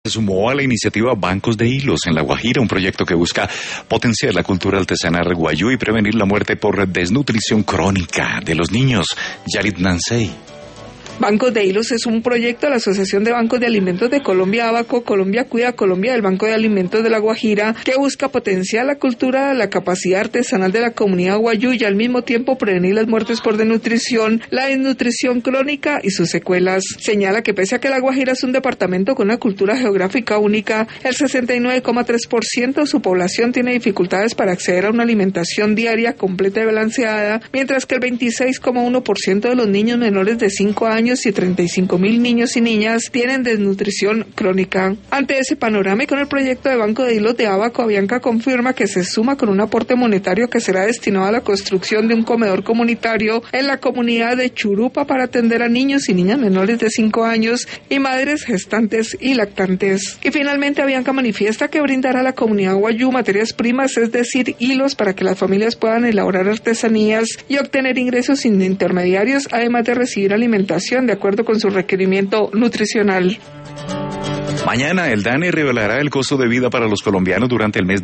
se sumó a la iniciativa Bancos de Hilos en La Guajira, un proyecto que busca potenciar la cultura artesanal guayú y prevenir la muerte por desnutrición crónica de los niños. Yarit Nansey. Bancos de Hilos es un proyecto de la Asociación de Bancos de Alimentos de Colombia, ABACO, Colombia Cuida Colombia, del Banco de Alimentos de La Guajira, que busca potenciar la cultura, la capacidad artesanal de la comunidad guayú y al mismo tiempo prevenir las muertes por desnutrición, la desnutrición crónica y sus secuelas. Señala que pese a que La Guajira es un departamento con una cultura geográfica única, el 69,3% de su población tiene dificultades para acceder a una alimentación diaria completa y balanceada, mientras que el 26,1% de los niños menores de 5 años y 35.000 niños y niñas tienen desnutrición crónica. Ante ese panorama y con el proyecto de Banco de Hilos de ABACO, Avianca confirma que se suma con un aporte monetario que será destinado a la construcción de un comedor comunitario en la comunidad de Churupa para atender a niños y niñas menores de 5 años y madres gestantes y lactantes. Y finalmente Avianca manifiesta que brindará a la comunidad guayú materias primas, es decir, hilos, para que las familias puedan elaborar artesanías y obtener ingresos sin intermediarios, además de recibir alimentación de acuerdo con su requerimiento nutricional. Mañana el DANE revelará el costo de vida para los colombianos durante el mes